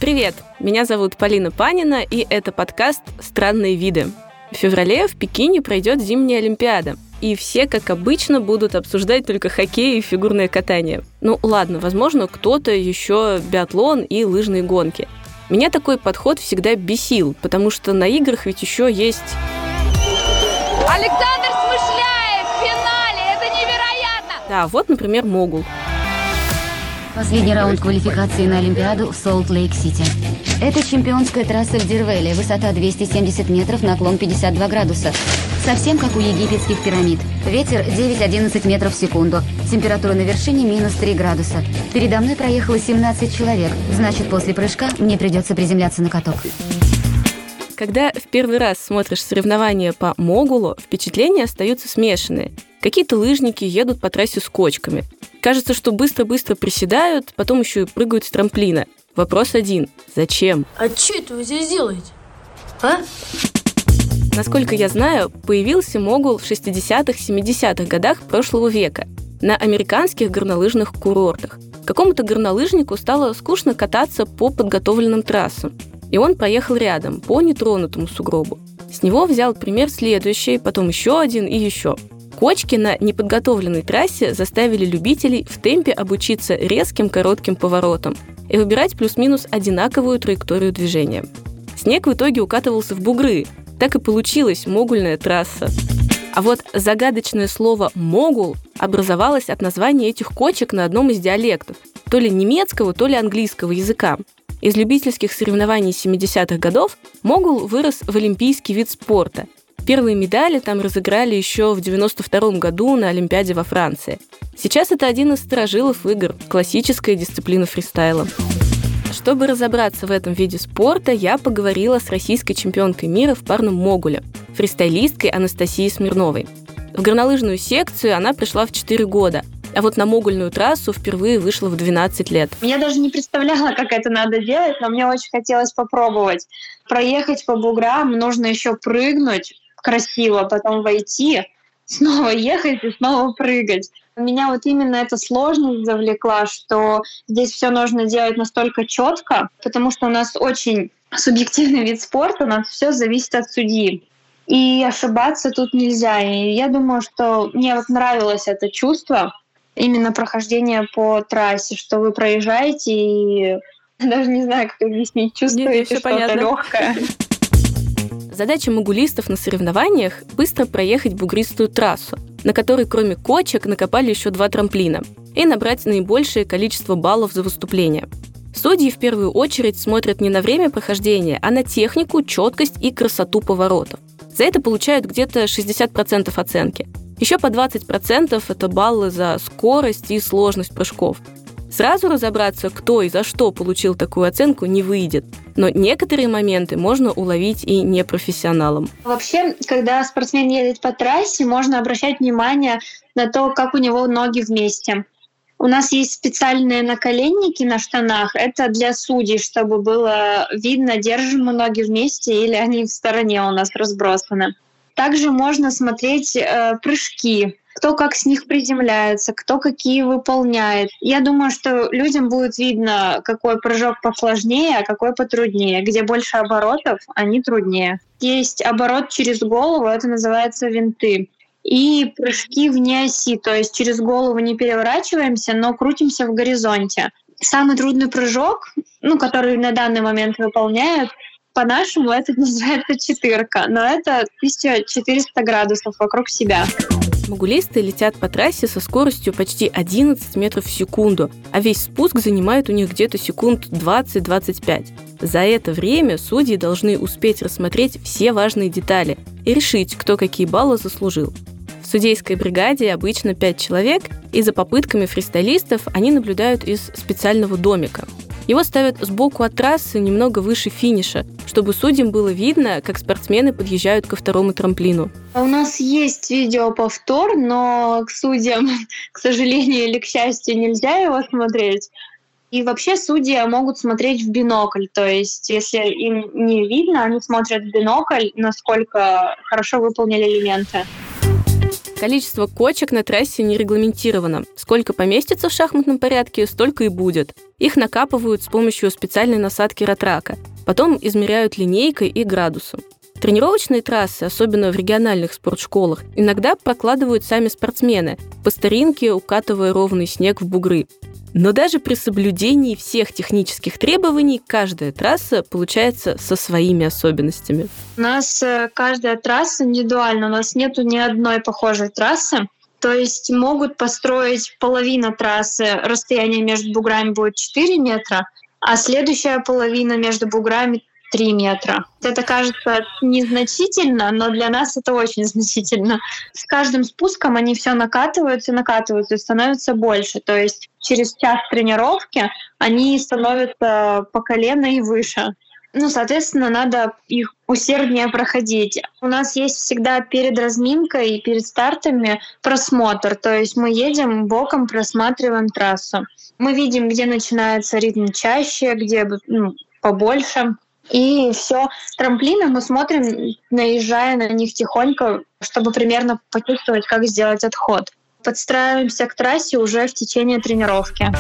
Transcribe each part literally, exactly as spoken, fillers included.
Привет! Меня зовут Полина Панина, и это подкаст «Странные виды». В феврале в Пекине пройдет зимняя Олимпиада, и все, как обычно, будут обсуждать только хоккей и фигурное катание. Ну ладно, возможно, кто-то еще биатлон и лыжные гонки. Меня такой подход всегда бесил, потому что на играх ведь еще есть... Александр Смышляев в финале! Это невероятно! Да, вот, например, могул. Последний раунд квалификации на Олимпиаду в Солт-Лейк-Сити. Это чемпионская трасса в Дирвейле. Высота двести семьдесят метров, наклон пятьдесят два градуса. Совсем как у египетских пирамид. Ветер девять-одиннадцать метров в секунду. Температура на вершине минус три градуса. Передо мной проехало семнадцать человек. Значит, после прыжка мне придется приземляться на каток. Когда в первый раз смотришь соревнования по могулу, впечатления остаются смешанные. Какие-то лыжники едут по трассе с кочками. Кажется, что быстро-быстро приседают, потом еще и прыгают с трамплина. Вопрос один. Зачем? А что это вы здесь делаете? А? Насколько я знаю, появился могул в шестидесятых-семидесятых годах прошлого века на американских горнолыжных курортах. Какому-то горнолыжнику стало скучно кататься по подготовленным трассам, и он проехал рядом, по нетронутому сугробу. С него взял пример следующий, потом еще один и еще. Кочки на неподготовленной трассе заставили любителей в темпе обучиться резким коротким поворотам и выбирать плюс-минус одинаковую траекторию движения. Снег в итоге укатывался в бугры. Так и получилась могульная трасса. А вот загадочное слово «могул» образовалось от названия этих кочек на одном из диалектов, то ли немецкого, то ли английского языка. Из любительских соревнований семидесятых годов могул вырос в олимпийский вид спорта. Первые медали там разыграли еще в девяносто втором году на Олимпиаде во Франции. Сейчас это один из сторожилов игр, классическая дисциплина фристайла. Чтобы разобраться в этом виде спорта, я поговорила с российской чемпионкой мира в парном могуле, фристайлисткой Анастасией Смирновой. В горнолыжную секцию она пришла в четыре года, а вот на могульную трассу впервые вышла в двенадцать лет. Я даже не представляла, как это надо делать, но мне очень хотелось попробовать. Проехать по буграм, нужно еще прыгнуть красиво, потом войти, снова ехать и снова прыгать. Меня вот именно эта сложность завлекла, что здесь все нужно делать настолько четко, потому что у нас очень субъективный вид спорта, у нас все зависит от судьи. И ошибаться тут нельзя. И я думаю, что мне вот нравилось это чувство, именно прохождение по трассе, что вы проезжаете и даже не знаю, как объяснить, чувствуете что-то легкое. Задача могулистов на соревнованиях – быстро проехать бугристую трассу, на которой кроме кочек накопали еще два трамплина, и набрать наибольшее количество баллов за выступление. Судьи в первую очередь смотрят не на время прохождения, а на технику, четкость и красоту поворотов. За это получают где-то шестьдесят процентов оценки. Еще по двадцать процентов – это баллы за скорость и сложность прыжков. Сразу разобраться, кто и за что получил такую оценку, не выйдет. Но некоторые моменты можно уловить и непрофессионалам. Вообще, когда спортсмен едет по трассе, можно обращать внимание на то, как у него ноги вместе. У нас есть специальные наколенники на штанах. Это для судей, чтобы было видно, держим мы ноги вместе или они в стороне у нас разбросаны. Также можно смотреть э, прыжки, кто как с них приземляется, кто какие выполняет. Я думаю, что людям будет видно, какой прыжок посложнее, а какой потруднее. Где больше оборотов, они труднее. Есть оборот через голову, это называется винты. И прыжки вне оси, то есть через голову не переворачиваемся, но крутимся в горизонте. Самый трудный прыжок, ну, который на данный момент выполняют, по-нашему это называется четырка, но это тысяча четыреста градусов вокруг себя. Могулисты летят по трассе со скоростью почти одиннадцать метров в секунду, а весь спуск занимает у них где-то секунд двадцать-двадцать пять. За это время судьи должны успеть рассмотреть все важные детали и решить, кто какие баллы заслужил. В судейской бригаде обычно пять человек, и за попытками фристайлистов они наблюдают из специального домика. Его ставят сбоку от трассы, немного выше финиша, чтобы судьям было видно, как спортсмены подъезжают ко второму трамплину. У нас есть видеоповтор, но к судьям, к сожалению или к счастью, нельзя его смотреть. И вообще судьи могут смотреть в бинокль, то есть если им не видно, они смотрят в бинокль, насколько хорошо выполнили элементы. Количество кочек на трассе не регламентировано. Сколько поместится в шахматном порядке, столько и будет. Их накапывают с помощью специальной насадки ратрака. Потом измеряют линейкой и градусом. Тренировочные трассы, особенно в региональных спортшколах, иногда прокладывают сами спортсмены, по старинке укатывая ровный снег в бугры. Но даже при соблюдении всех технических требований каждая трасса получается со своими особенностями. У нас каждая трасса индивидуальна, у нас нету ни одной похожей трассы. То есть могут построить половину трассы, расстояние между буграми будет четыре метра, а следующая половина между буграми три метра. Это кажется незначительно, но для нас это очень значительно. С каждым спуском они все накатываются, накатываются и становятся больше. То есть через час тренировки они становятся по колено и выше. Ну, соответственно, надо их усерднее проходить. У нас есть всегда перед разминкой и перед стартами просмотр. То есть мы едем боком, просматриваем трассу. Мы видим, где начинается ритм чаще, где ну, побольше. И все, трамплины мы смотрим, наезжая на них тихонько, чтобы примерно почувствовать, как сделать отход. Подстраиваемся к трассе уже в течение тренировки.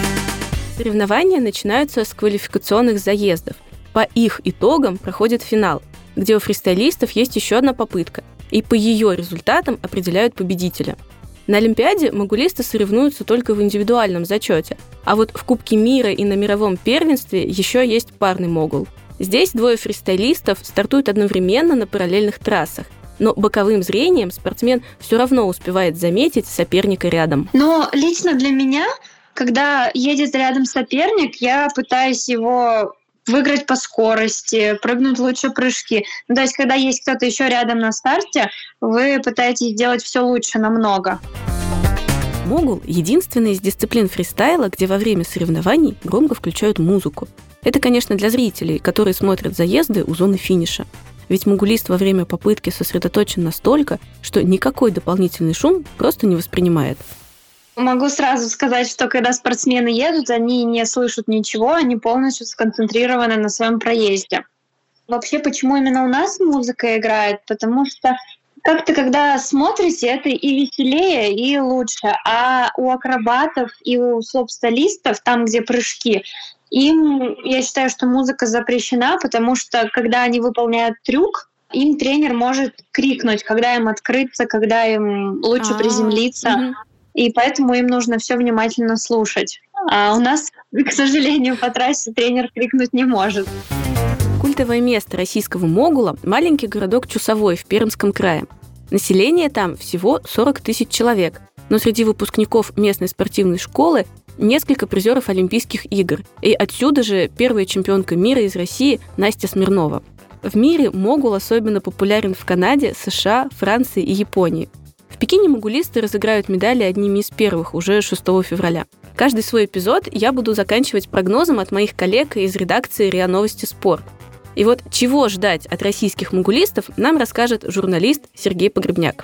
Соревнования начинаются с квалификационных заездов. По их итогам проходит финал, где у фристайлистов есть еще одна попытка, и по ее результатам определяют победителя. На Олимпиаде могулисты соревнуются только в индивидуальном зачете, а вот в Кубке мира и на мировом первенстве еще есть парный могул. Здесь двое фристайлистов стартуют одновременно на параллельных трассах, но боковым зрением спортсмен все равно успевает заметить соперника рядом. Но лично для меня, когда едет рядом соперник, я пытаюсь его выиграть по скорости, прыгнуть лучше прыжки. Ну, то есть, когда есть кто-то еще рядом на старте, вы пытаетесь делать все лучше намного. Могул – единственная из дисциплин фристайла, где во время соревнований громко включают музыку. Это, конечно, для зрителей, которые смотрят заезды у зоны финиша. Ведь могулист во время попытки сосредоточен настолько, что никакой дополнительный шум просто не воспринимает. Могу сразу сказать, что когда спортсмены едут, они не слышат ничего, они полностью сконцентрированы на своем проезде. Вообще, почему именно у нас музыка играет? Потому что как-то, когда смотрите, это и веселее, и лучше. А у акробатов и у слоп-стайлистов, там, где прыжки, им, я считаю, что музыка запрещена, потому что, когда они выполняют трюк, им тренер может крикнуть, когда им открыться, когда им лучше А-а-а. приземлиться. Mm-hmm. И поэтому им нужно все внимательно слушать. А у нас, к сожалению, по трассе тренер крикнуть не может. Культовое место российского могула – маленький городок Чусовой в Пермском крае. Население там всего сорок тысяч человек, но среди выпускников местной спортивной школы несколько призеров Олимпийских игр. И отсюда же первая чемпионка мира из России Настя Смирнова. В мире могул особенно популярен в Канаде, США, Франции и Японии. В Пекине могулисты разыграют медали одними из первых уже шестого февраля. Каждый свой эпизод я буду заканчивать прогнозом от моих коллег из редакции РИА Новости Спорт. И вот чего ждать от российских могулистов, нам расскажет журналист Сергей Погребняк.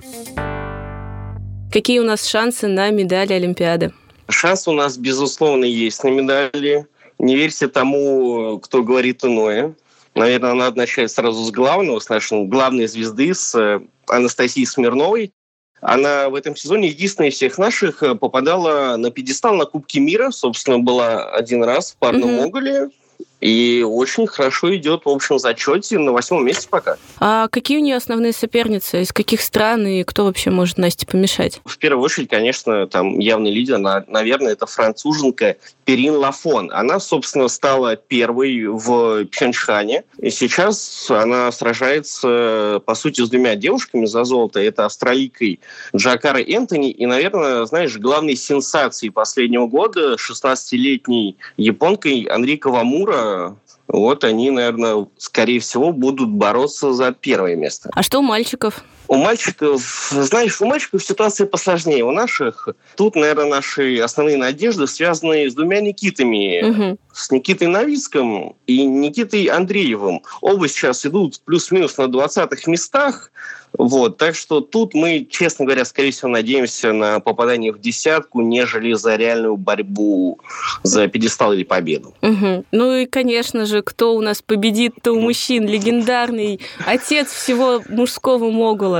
Какие у нас шансы на медали Олимпиады? Шанс у нас, безусловно, есть на медали. Не верьте тому, кто говорит иное. Наверное, надо начать сразу с главного, с нашей главной звезды, с Анастасии Смирновой. Она в этом сезоне единственная из всех наших попадала на пьедестал на Кубке мира. Собственно, была один раз в парном mm-hmm. могуле. И очень хорошо идет в общем зачете, на восьмом месте пока. А какие у нее основные соперницы? Из каких стран и кто вообще может Насте помешать? В первую очередь, конечно, там явный лидер, наверное, это француженка Перрин Лафон. Она, собственно, стала первой в Пхенчхане. И сейчас она сражается, по сути, с двумя девушками за золото. Это австралийкой Джакарой Энтони и, наверное, знаешь, главной сенсацией последнего года шестнадцатилетней японкой Анри Кавамура. Вот они, наверное, скорее всего, будут бороться за первое место. А что у мальчиков? У мальчиков, знаешь, у мальчиков ситуация посложнее. У наших тут, наверное, наши основные надежды связаны с двумя Никитами. Угу. С Никитой Новицким и Никитой Андреевым. Оба сейчас идут плюс-минус на двадцатых местах. Вот, так что тут мы, честно говоря, скорее всего, надеемся на попадание в десятку, нежели за реальную борьбу за пьедестал или победу. Угу. Ну и, конечно же, кто у нас победит-то у мужчин? Легендарный отец всего мужского могула.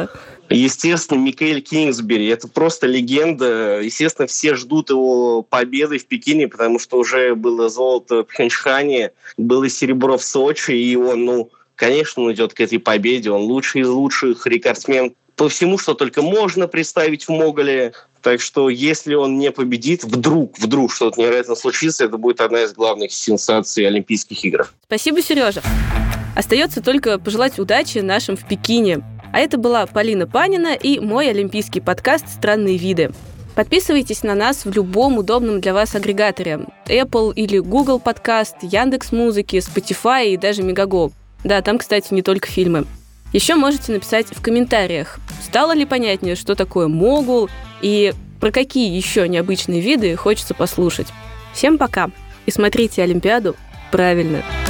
Естественно, Микаэль Кингсбери. Это просто легенда. Естественно, все ждут его победы в Пекине, потому что уже было золото в Пхенчхане, было серебро в Сочи, и он, ну, конечно, он идет к этой победе. Он лучший из лучших, рекордсмен по всему, что только можно представить в Моголе. Так что, если он не победит, вдруг, вдруг что-то невероятно случится, это будет одна из главных сенсаций Олимпийских игр. Спасибо, Сережа. Остается только пожелать удачи нашим в Пекине. А это была Полина Панина и мой олимпийский подкаст «Странные виды». Подписывайтесь на нас в любом удобном для вас агрегаторе. Apple или Google подкаст, Яндекс.Музыки, Spotify и даже Мегаго. Да, там, кстати, не только фильмы. Еще можете написать в комментариях, стало ли понятнее, что такое могул и про какие еще необычные виды хочется послушать. Всем пока и смотрите Олимпиаду правильно.